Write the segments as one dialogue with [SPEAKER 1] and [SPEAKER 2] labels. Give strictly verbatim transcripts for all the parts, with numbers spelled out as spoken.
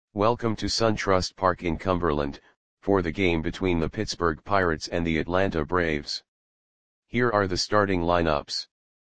[SPEAKER 1] Welcome to SunTrust Park in Cumberland, for the game between the Pittsburgh Pirates and the Atlanta Braves. Here are the starting lineups.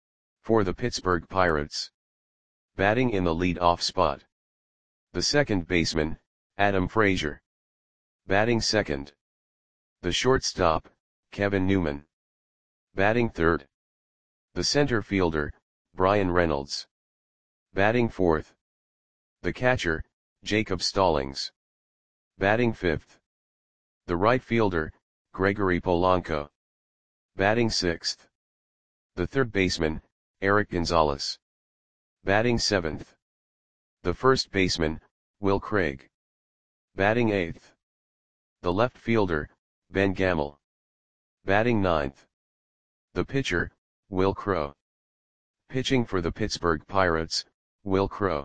[SPEAKER 1] For the Pittsburgh Pirates. Batting in the lead-off spot. The second baseman, Adam Frazier. Batting second. The shortstop, Kevin Newman. Batting third. The center fielder, Bryan Reynolds. Batting fourth. The catcher, Jacob Stallings. Batting fifth. The right fielder, Gregory Polanco. Batting sixth. The third baseman, Erik Gonzalez. Batting seventh. The first baseman, Will Craig. Batting eighth. The left fielder, Ben Gamel. Batting ninth. The pitcher, Wil Crowe. Pitching for the Pittsburgh Pirates, Wil Crowe.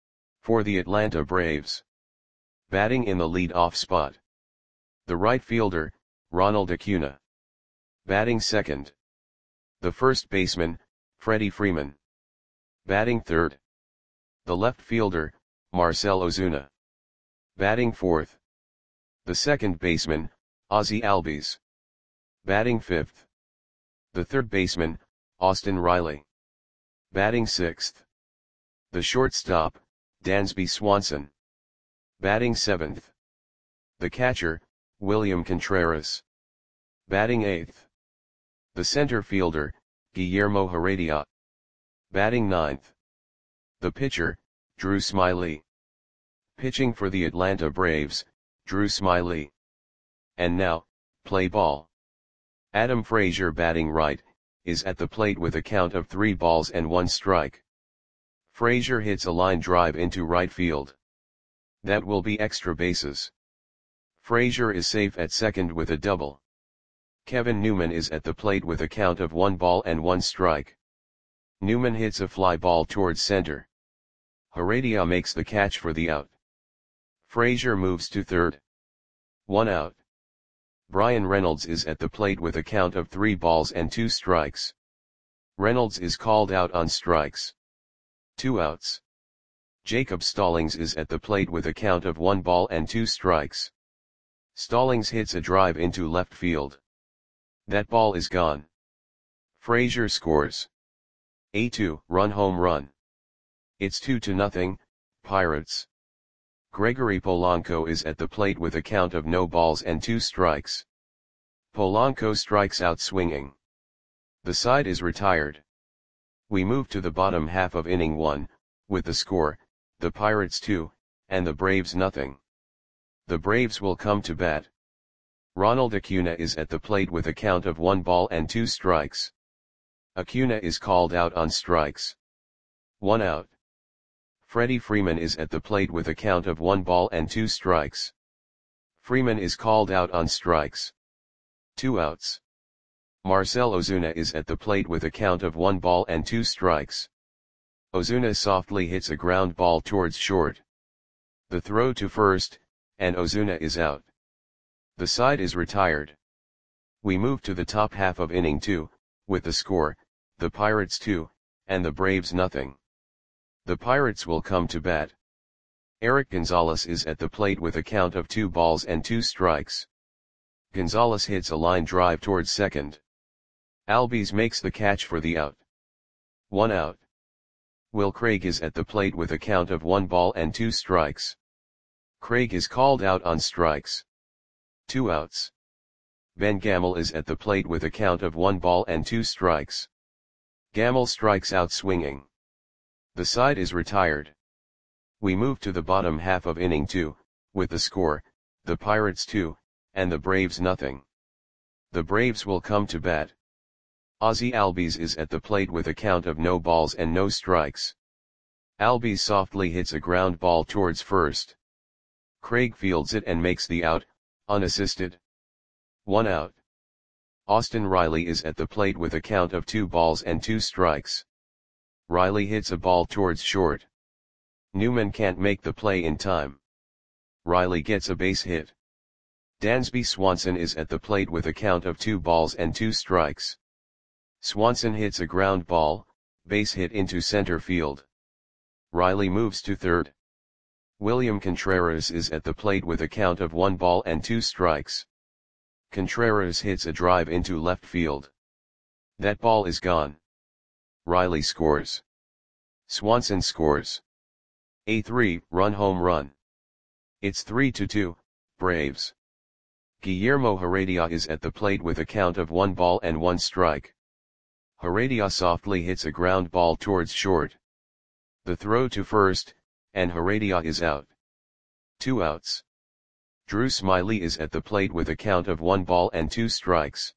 [SPEAKER 1] For the Atlanta Braves. Batting in the lead-off spot. The right fielder, Ronald Acuna. Batting second. The first baseman, Freddie Freeman. Batting third. The left fielder, Marcell Ozuna. Batting fourth. The second baseman, Ozzie Albies. Batting fifth. The third baseman, Austin Riley. Batting sixth. The shortstop, Dansby Swanson. Batting seventh. The catcher, William Contreras. Batting eighth. The center fielder, Guillermo Heredia. Batting ninth. The pitcher, Drew Smyly. Pitching for the Atlanta Braves, Drew Smyly. And now, play ball. Adam Frazier, batting right, is at the plate with a count of three balls and one strike. Frazier hits a line drive into right field. That will be extra bases. Frazier is safe at second with a double. Kevin Newman is at the plate with a count of one ball and one strike. Newman hits a fly ball towards center. Heredia makes the catch for the out. Frazier moves to third. One out. Bryan Reynolds is at the plate with a count of three balls and two strikes. Reynolds is called out on strikes. Two outs. Jacob Stallings is at the plate with a count of one ball and two strikes. Stallings hits a drive into left field. That ball is gone. Frazier scores a two-run home run. It's two to nothing, Pirates. Gregory Polanco is at the plate with a count of no balls and two strikes. Polanco strikes out swinging. The side is retired. We move to the bottom half of inning one, with the score, the Pirates two, and the Braves nothing. The Braves will come to bat. Ronald Acuna is at the plate with a count of one ball and two strikes. Acuna is called out on strikes. One out. Freddie Freeman is at the plate with a count of one ball and two strikes. Freeman is called out on strikes. Two outs. Marcell Ozuna is at the plate with a count of one ball and two strikes. Ozuna softly hits a ground ball towards short. The throw to first, and Ozuna is out. The side is retired. We move to the top half of inning two, with the score, the Pirates two, and the Braves nothing. The Pirates will come to bat. Erik Gonzalez is at the plate with a count of two balls and two strikes. Gonzalez hits a line drive towards second. Albies makes the catch for the out. One out. Wil Craig is at the plate with a count of one ball and two strikes. Craig is called out on strikes. Two outs. Ben Gamel is at the plate with a count of one ball and two strikes. Gamel strikes out swinging. The side is retired. We move to the bottom half of inning two, with the score, the Pirates two, and the Braves nothing. The Braves will come to bat. Ozzie Albies is at the plate with a count of no balls and no strikes. Albies softly hits a ground ball towards first. Craig fields it and makes the out, unassisted. One out. Austin Riley is at the plate with a count of two balls and two strikes. Riley hits a ball towards short. Newman can't make the play in time. Riley gets a base hit. Dansby Swanson is at the plate with a count of two balls and two strikes. Swanson hits a ground ball, base hit into center field. Riley moves to third. William Contreras is at the plate with a count of one ball and two strikes. Contreras hits a drive into left field. That ball is gone. Riley scores. Swanson scores. A three-run home run. It's three to two, Braves. Guillermo Heredia is at the plate with a count of one ball and one strike. Heredia softly hits a ground ball towards short. The throw to first, and Heredia is out. Two outs. Drew Smyly is at the plate with a count of one ball and two strikes.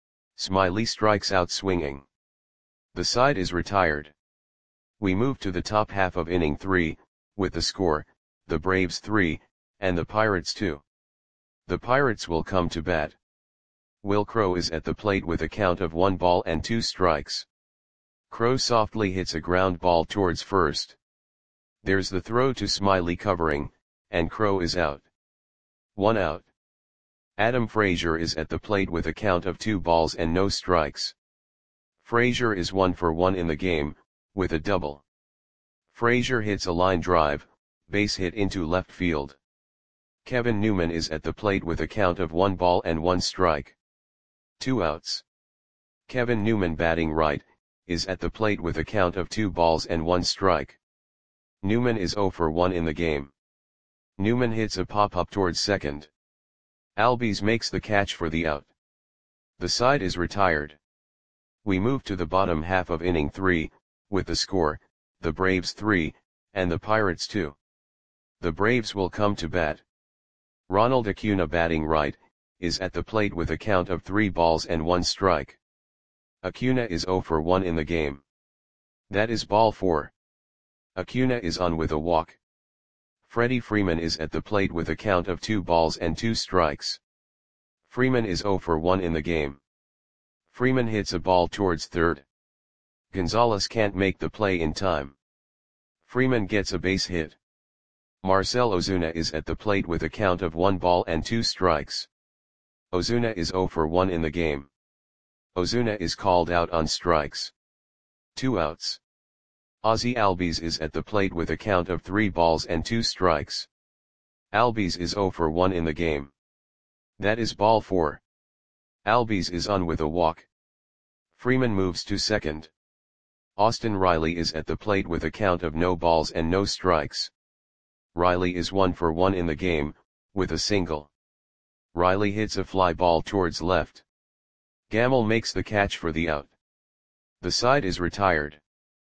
[SPEAKER 1] Smyly strikes out swinging. The side is retired. We move to the top half of inning three, with the score, the Braves three, and the Pirates two. The Pirates will come to bat. Will Crowe is at the plate with a count of one ball and two strikes. Crowe softly hits a ground ball towards first. There's the throw to Smyly covering, and Crowe is out. One out. Adam Frazier is at the plate with a count of two balls and no strikes. Frazier is one for one in the game, with a double. Frazier hits a line drive, base hit into left field. Kevin Newman is at the plate with a count of one ball and one strike. Two outs. Kevin Newman, batting right, is at the plate with a count of two balls and one strike. Newman is zero for one in the game. Newman hits a pop-up towards second. Albies makes the catch for the out. The side is retired. We move to the bottom half of inning three, with the score, the Braves three, and the Pirates two. The Braves will come to bat. Ronald Acuna, batting right, is at the plate with a count of three balls and one strike. Acuna is zero for one in the game. That is ball four. Acuna is on with a walk. Freddie Freeman is at the plate with a count of two balls and two strikes. Freeman is zero for one in the game. Freeman hits a ball towards third. Gonzalez can't make the play in time. Freeman gets a base hit. Marcell Ozuna is at the plate with a count of one ball and two strikes. Ozuna is zero for one in the game. Ozuna is called out on strikes. Two outs. Ozzie Albies is at the plate with a count of three balls and two strikes. Albies is zero for one in the game. That is ball four. Albies is on with a walk. Freeman moves to second. Austin Riley is at the plate with a count of no balls and no strikes. Riley is one for one in the game, with a single. Riley hits a fly ball towards left. Gamble makes the catch for the out. The side is retired.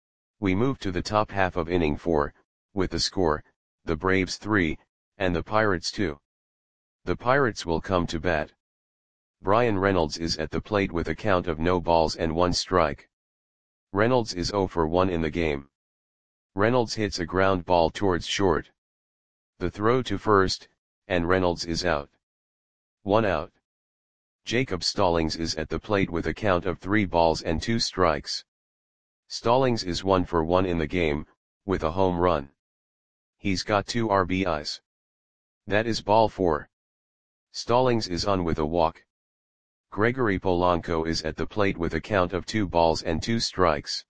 [SPEAKER 1] We move to the top half of inning four, with the score, the Braves three, and the Pirates two. The Pirates will come to bat. Brian Reynolds is at the plate with a count of no balls and one strike. Reynolds is zero for one in the game. Reynolds hits a ground ball towards short. The throw to first, and Reynolds is out. One out. Jacob Stallings is at the plate with a count of three balls and two strikes. Stallings is one for one in the game, with a home run. He's got two R B Is. That is ball four. Stallings is on with a walk. Gregory Polanco is at the plate with a count of two balls and two strikes.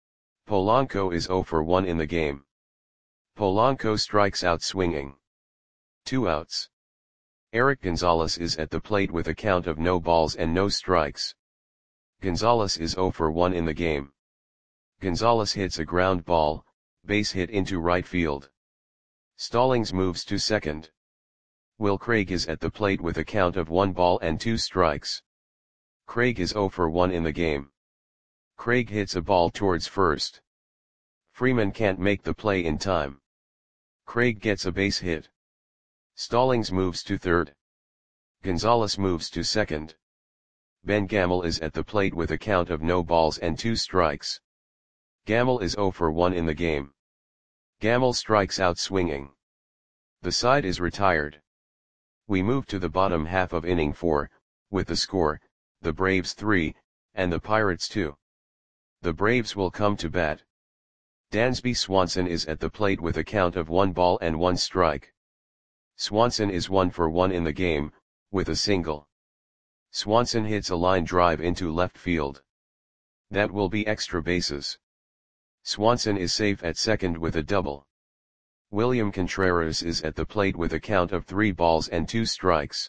[SPEAKER 1] Polanco is zero for one in the game. Polanco strikes out swinging. Two outs. Eric Gonzalez is at the plate with a count of no balls and no strikes. Gonzalez is zero for one in the game. Gonzalez hits a ground ball, base hit into right field. Stallings moves to second. Will Craig is at the plate with a count of one ball and two strikes. Craig is zero for one in the game. Craig hits a ball towards first. Freeman can't make the play in time. Craig gets a base hit. Stallings moves to third. Gonzalez moves to second. Ben Gamel is at the plate with a count of no balls and two strikes. Gamel is zero for one in the game. Gamel strikes out swinging. The side is retired. We move to the bottom half of inning four, with the score, the Braves three, and the Pirates two. The Braves will come to bat. Dansby Swanson is at the plate with a count of one ball and one strike. Swanson is one for one in the game, with a single. Swanson hits a line drive into left field. That will be extra bases. Swanson is safe at second with a double. William Contreras is at the plate with a count of three balls and two strikes.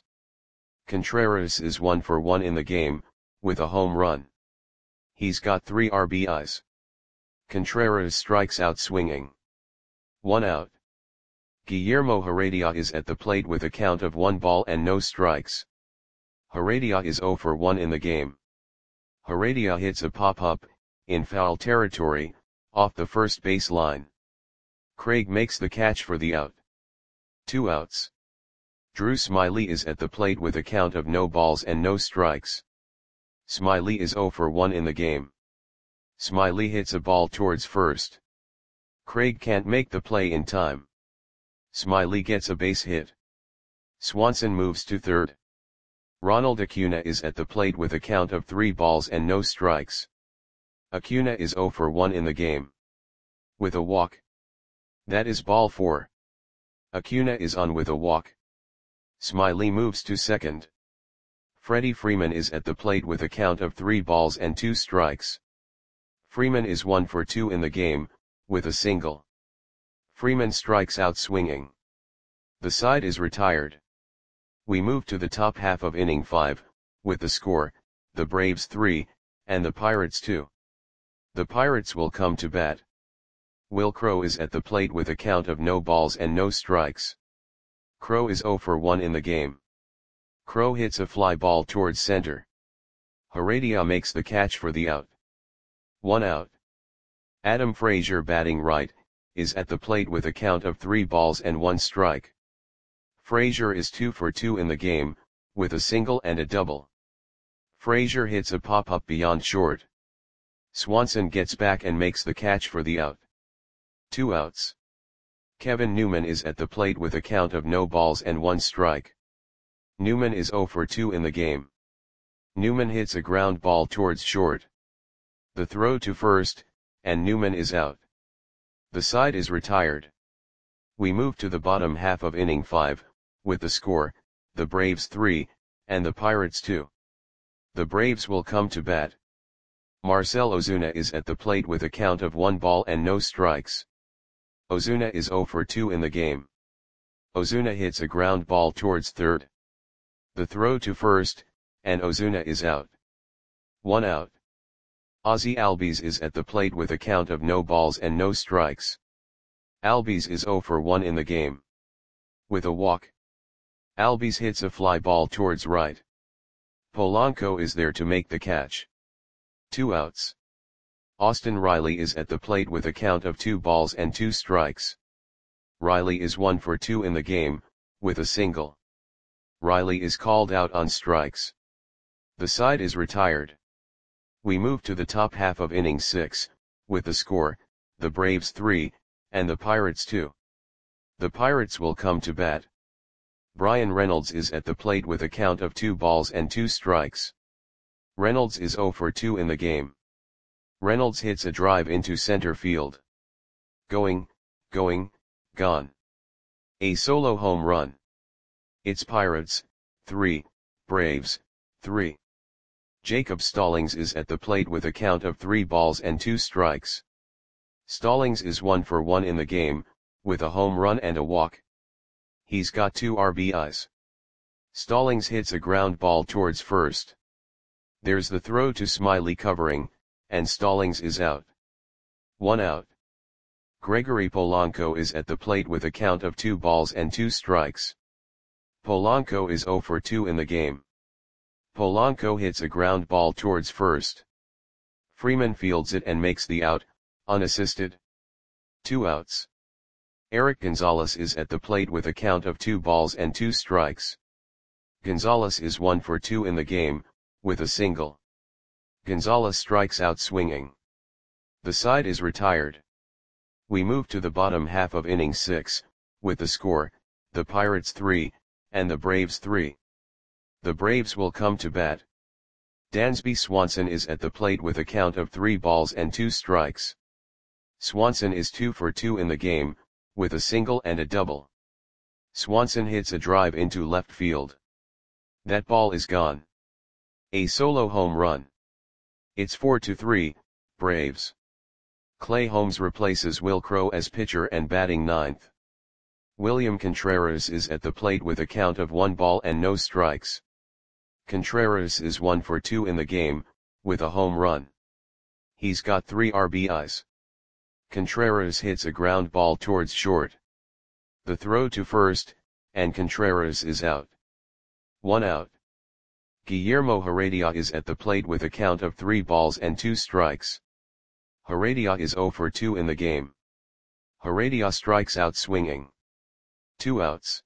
[SPEAKER 1] Contreras is one for one in the game, with a home run. He's got three R B Is. Contreras strikes out swinging. One out. Guillermo Heredia is at the plate with a count of one ball and no strikes. Heredia is zero for one in the game. Heredia hits a pop-up, in foul territory, off the first base line. Craig makes the catch for the out. Two outs. Drew Smyly is at the plate with a count of no balls and no strikes. Smyly is zero for one in the game. Smyly hits a ball towards first. Craig can't make the play in time. Smyly gets a base hit. Swanson moves to third. Ronald Acuna is at the plate with a count of three balls and no strikes. Acuna is zero for one in the game. With a walk. That is ball four. Acuna is on with a walk. Smyly moves to second. Freddie Freeman is at the plate with a count of three balls and two strikes. Freeman is one for two in the game, with a single. Freeman strikes out swinging. The side is retired. We move to the top half of inning five, with the score, the Braves three, and the Pirates two. The Pirates will come to bat. Wil Crowe is at the plate with a count of no balls and no strikes. Crowe is zero for one in the game. Crowe hits a fly ball towards center. Heredia makes the catch for the out. One out. Adam Frazier, batting right, is at the plate with a count of three balls and one strike. Frazier is two for two in the game, with a single and a double. Frazier hits a pop-up beyond short. Swanson gets back and makes the catch for the out. Two outs. Kevin Newman is at the plate with a count of no balls and one strike. Newman is zero for two in the game. Newman hits a ground ball towards short. The throw to first, and Newman is out. The side is retired. We move to the bottom half of inning five, with the score, the Braves three, and the Pirates two. The Braves will come to bat. Marcell Ozuna is at the plate with a count of one ball and no strikes. Ozuna is zero for two in the game. Ozuna hits a ground ball towards third. The throw to first, and Ozuna is out. One out. Ozzie Albies is at the plate with a count of no balls and no strikes. Albies is zero for one in the game. With a walk. Albies hits a fly ball towards right. Polanco is there to make the catch. Two outs. Austin Riley is at the plate with a count of two balls and two strikes. Riley is one for two in the game, with a single. Riley is called out on strikes. The side is retired. We move to the top half of inning six, with the score, the Braves three, and the Pirates two. The Pirates will come to bat. Bryan Reynolds is at the plate with a count of two balls and two strikes. Reynolds is zero for two in the game. Reynolds hits a drive into center field. Going, going, gone. A solo home run. It's Pirates, three, Braves, three. Jacob Stallings is at the plate with a count of three balls and two strikes. Stallings is one for one in the game, with a home run and a walk. He's got two R B Is. Stallings hits a ground ball towards first. There's the throw to Smyly covering, and Stallings is out. One out. Gregory Polanco is at the plate with a count of two balls and two strikes. Polanco is zero for two in the game. Polanco hits a ground ball towards first. Freeman fields it and makes the out, unassisted. Two outs. Eric Gonzalez is at the plate with a count of two balls and two strikes. Gonzalez is one for two in the game, with a single. Gonzalez strikes out swinging. The side is retired. We move to the bottom half of inning six, with the score, the Pirates three, and the Braves three. The Braves will come to bat. Dansby Swanson is at the plate with a count of three balls and two strikes. Swanson is two for two in the game, with a single and a double. Swanson hits a drive into left field. That ball is gone. A solo home run. It's four to three, Braves. Clay Holmes replaces Wil Crowe as pitcher and batting ninth. William Contreras is at the plate with a count of one ball and no strikes. Contreras is one for two in the game, with a home run. He's got three R B Is. Contreras hits a ground ball towards short. The throw to first, and Contreras is out. One out. Guillermo Heredia is at the plate with a count of three balls and two strikes. Heredia is zero for two in the game. Heredia strikes out swinging. Two outs.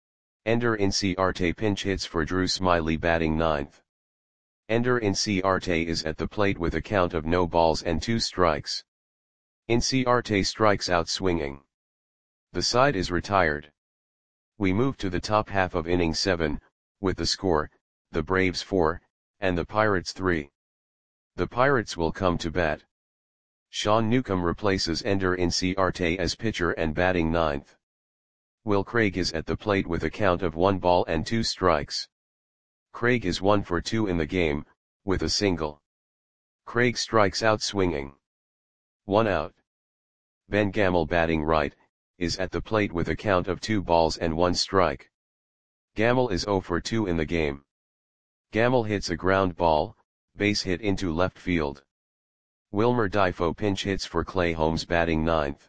[SPEAKER 1] Ender Inciarte pinch hits for Drew Smyly batting ninth. Ender Inciarte is at the plate with a count of no balls and two strikes. Inciarte strikes out swinging. The side is retired. We move to the top half of inning seven, with the score, the Braves four, and the Pirates three. The Pirates will come to bat. Sean Newcomb replaces Ender Inciarte as pitcher and batting ninth. Will Craig is at the plate with a count of one ball and two strikes. Craig is one for two in the game, with a single. Craig strikes out swinging. One out. Ben Gamel batting right, is at the plate with a count of two balls and one strike. Gamel is zero for two in the game. Gamel hits a ground ball, base hit into left field. Wilmer Difo pinch hits for Clay Holmes batting ninth.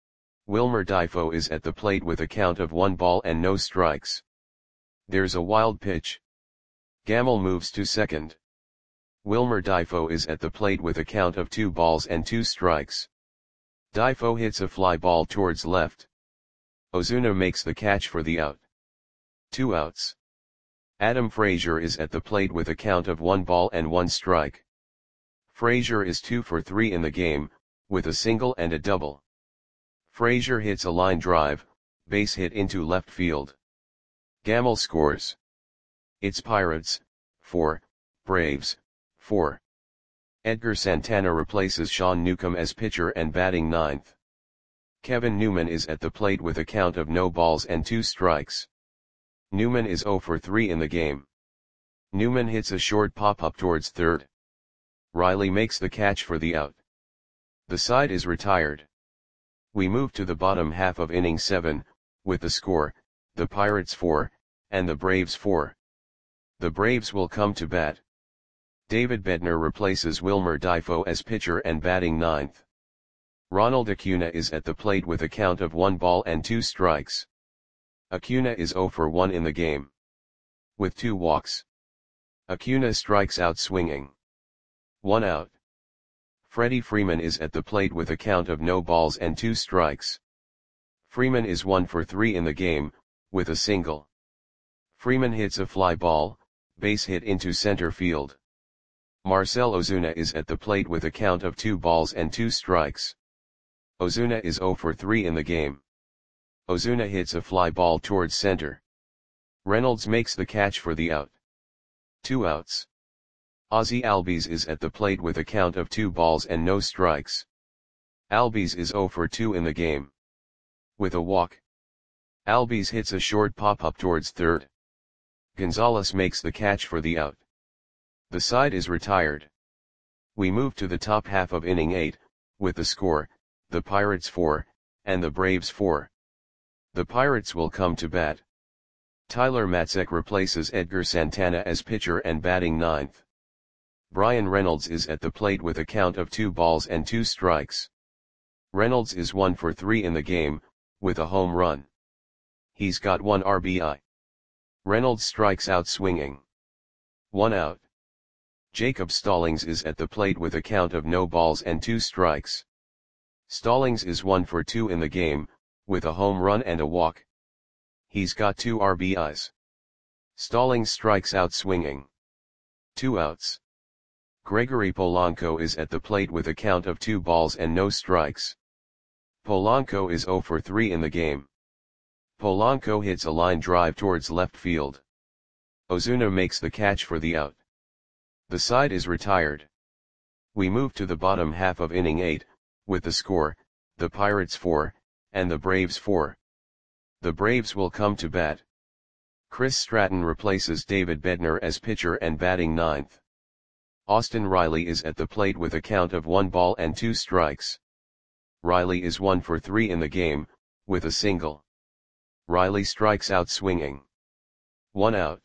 [SPEAKER 1] Wilmer Difo is at the plate with a count of one ball and no strikes. There's a wild pitch. Gamel moves to second. Wilmer Difo is at the plate with a count of two balls and two strikes. Difo hits a fly ball towards left. Ozuna makes the catch for the out. Two outs. Adam Frazier is at the plate with a count of one ball and one strike. Frazier is two for three in the game, with a single and a double. Frazier hits a line drive, base hit into left field. Gamel scores. It's Pirates, four, Braves, four. Edgar Santana replaces Sean Newcomb as pitcher and batting ninth. Kevin Newman is at the plate with a count of no balls and two strikes. Newman is zero for three in the game. Newman hits a short pop-up towards third. Riley makes the catch for the out. The side is retired. We move to the bottom half of inning seven, with the score, the Pirates four, and the Braves four. The Braves will come to bat. David Bednar replaces Wilmer Difo as pitcher and batting ninth. Ronald Acuna is at the plate with a count of one ball and two strikes. Acuna is zero for one in the game. With two walks. Acuna strikes out swinging. One out. Freddie Freeman is at the plate with a count of no balls and two strikes. Freeman is one for three in the game, with a single. Freeman hits a fly ball, base hit into center field. Marcell Ozuna is at the plate with a count of two balls and two strikes. Ozuna is zero for three in the game. Ozuna hits a fly ball towards center. Reynolds makes the catch for the out. Two outs. Ozzie Albies is at the plate with a count of two balls and no strikes. Albies is zero for two in the game. With a walk. Albies hits a short pop-up towards third. Gonzalez makes the catch for the out. The side is retired. We move to the top half of inning eight, with the score, the Pirates four, and the Braves four. The Pirates will come to bat. Tyler Matzek replaces Edgar Santana as pitcher and batting ninth. Brian Reynolds is at the plate with a count of two balls and two strikes. Reynolds is one for three in the game, with a home run. He's got one R B I. Reynolds strikes out swinging. One out. Jacob Stallings is at the plate with a count of no balls and two strikes. Stallings is one for two in the game, with a home run and a walk. He's got two R B Is. Stallings strikes out swinging. Two outs. Gregory Polanco is at the plate with a count of two balls and no strikes. Polanco is zero for three in the game. Polanco hits a line drive towards left field. Ozuna makes the catch for the out. The side is retired. We move to the bottom half of inning eight, with the score, the Pirates four, and the Braves four. The Braves will come to bat. Chris Stratton replaces David Bednar as pitcher and batting ninth. Austin Riley is at the plate with a count of one ball and two strikes. Riley is one for three in the game, with a single. Riley strikes out swinging. One out.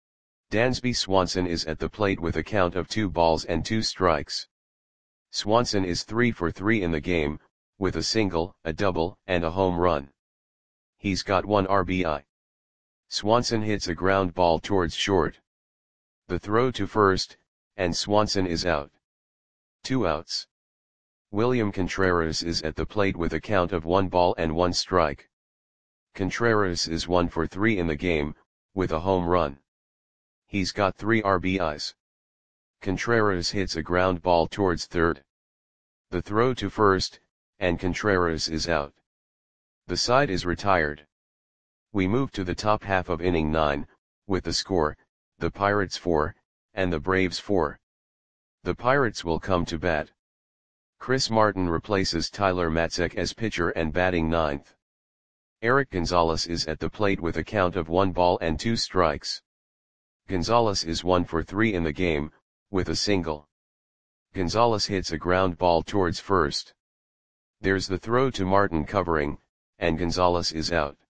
[SPEAKER 1] Dansby Swanson is at the plate with a count of two balls and two strikes. Swanson is three for three in the game, with a single, a double, and a home run. He's got one R B I. Swanson hits a ground ball towards short. The throw to first, and Swanson is out. Two outs. William Contreras is at the plate with a count of one ball and one strike. Contreras is one for three in the game, with a home run. He's got three R B Is. Contreras hits a ground ball towards third. The throw to first, and Contreras is out. The side is retired. We move to the top half of inning nine, with the score, the Pirates four, and the Braves four. The Pirates will come to bat. Chris Martin replaces Tyler Matzek as pitcher and batting ninth. Eric Gonzalez is at the plate with a count of one ball and two strikes. Gonzalez is one for three in the game, with a single. Gonzalez hits a ground ball towards first. There's the throw to Martin covering, and Gonzalez is out.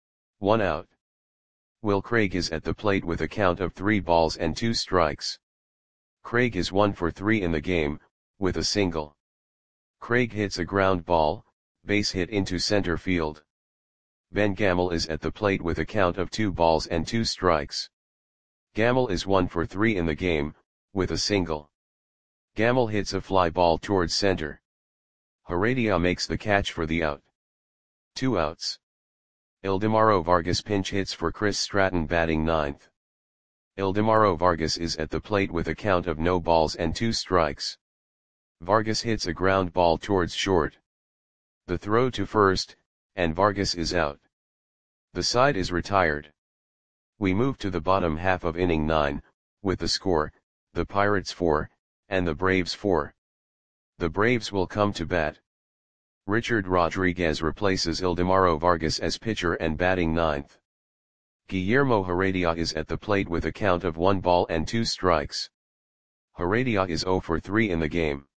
[SPEAKER 1] One out. Will Craig is at the plate with a count of three balls and two strikes. Craig is one for three in the game, with a single. Craig hits a ground ball, base hit into center field. Ben Gamel is at the plate with a count of two balls and two strikes. Gamel is one for three in the game, with a single. Gamel hits a fly ball towards center. Heredia makes the catch for the out. Two outs. Ildemaro Vargas pinch hits for Chris Stratton batting ninth. Ildemaro Vargas is at the plate with a count of no balls and two strikes. Vargas hits a ground ball towards short. The throw to first, and Vargas is out. The side is retired. We move to the bottom half of inning nine, with the score, the Pirates four, and the Braves four. The Braves will come to bat. Richard Rodriguez replaces Ildemaro Vargas as pitcher and batting ninth. Guillermo Heredia is at the plate with a count of one ball and two strikes. Heredia is zero for three in the game.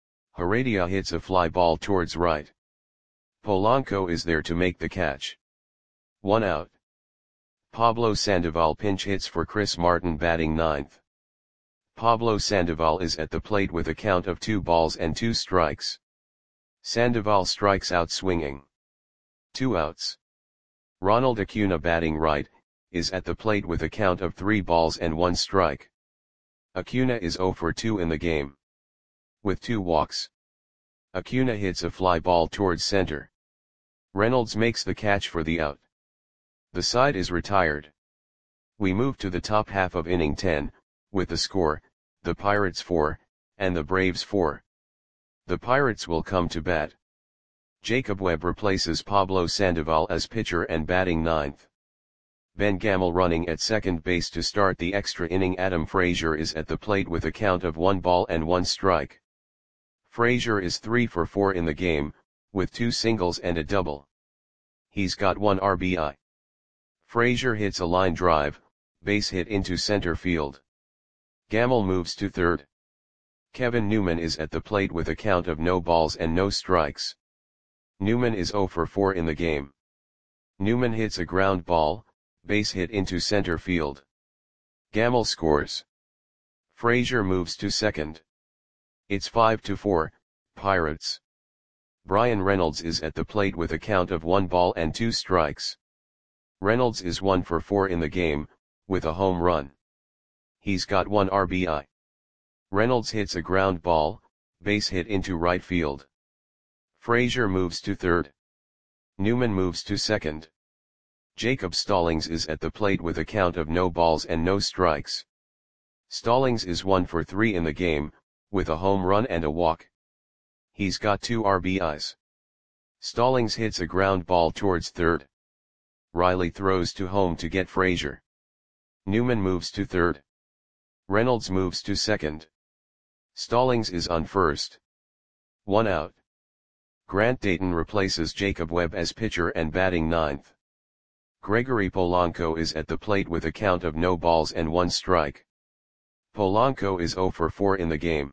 [SPEAKER 1] Heredia hits a fly ball towards right. Polanco is there to make the catch. One out. Pablo Sandoval pinch hits for Chris Martin batting ninth. Pablo Sandoval is at the plate with a count of two balls and two strikes. Sandoval strikes out swinging. Two outs. Ronald Acuna batting right, is at the plate with a count of three balls and one strike. Acuna is zero for two in the game. With two walks. Acuna hits a fly ball towards center. Reynolds makes the catch for the out. The side is retired. We move to the top half of inning ten, with the score, the Pirates four, and the Braves four. The Pirates will come to bat. Jacob Webb replaces Pablo Sandoval as pitcher and batting ninth. Ben Gamel running at second base to start the extra inning. Adam Frazier is at the plate with a count of one ball and one strike. Frazier is three for four in the game, with two singles and a double. He's got one R B I. Frazier hits a line drive, base hit into center field. Gamel moves to third. Kevin Newman is at the plate with a count of no balls and no strikes. Newman is zero for four in the game. Newman hits a ground ball, base hit into center field. Gamel scores. Frazier moves to second. It's five to four, Pirates. Brian Reynolds is at the plate with a count of one ball and two strikes. Reynolds is one for four in the game, with a home run. He's got one R B I. Reynolds hits a ground ball, base hit into right field. Frazier moves to third. Newman moves to second. Jacob Stallings is at the plate with a count of no balls and no strikes. Stallings is one for three in the game, with a home run and a walk. He's got two R B Is. Stallings hits a ground ball towards third. Riley throws to home to get Frazier. Newman moves to third. Reynolds moves to second. Stallings is on first. One out. Grant Dayton replaces Jacob Webb as pitcher and batting ninth. Gregory Polanco is at the plate with a count of no balls and one strike. Polanco is zero for four in the game.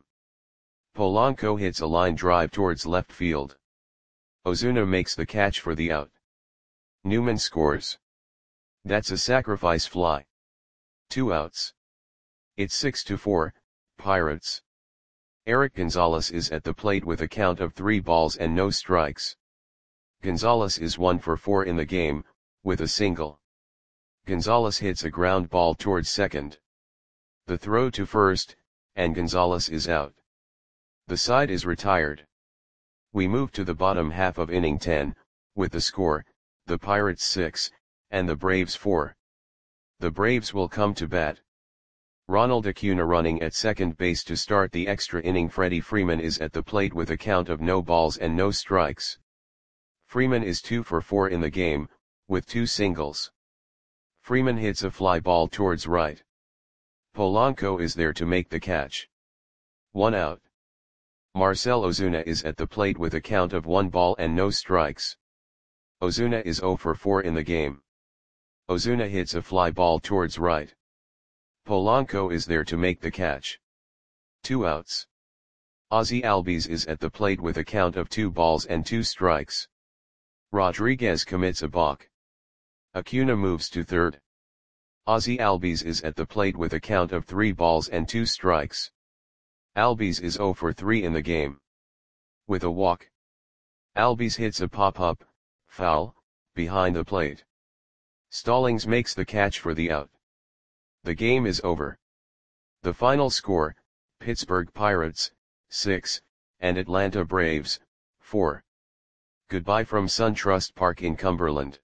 [SPEAKER 1] Polanco hits a line drive towards left field. Ozuna makes the catch for the out. Newman scores. That's a sacrifice fly. Two outs. It's six to four, Pirates. Eric Gonzalez is at the plate with a count of three balls and no strikes. Gonzalez is one for four in the game, with a single. Gonzalez hits a ground ball towards second. The throw to first, and Gonzalez is out. The side is retired. We move to the bottom half of inning ten, with the score, the Pirates six, and the Braves four. The Braves will come to bat. Ronald Acuna running at second base to start the extra inning. Freddie Freeman is at the plate with a count of no balls and no strikes. Freeman is two for four in the game, with two singles. Freeman hits a fly ball towards right. Polanco is there to make the catch. One out. Marcell Ozuna is at the plate with a count of one ball and no strikes. Ozuna is zero for four in the game. Ozuna hits a fly ball towards right. Polanco is there to make the catch. Two outs. Ozzie Albies is at the plate with a count of two balls and two strikes. Rodriguez commits a balk. Acuna moves to third. Ozzie Albies is at the plate with a count of three balls and two strikes. Albies is zero for three in the game. With a walk. Albies hits a pop-up, foul, behind the plate. Stallings makes the catch for the out. The game is over. The final score, Pittsburgh Pirates, six, and Atlanta Braves, four. Goodbye from SunTrust Park in Cumberland.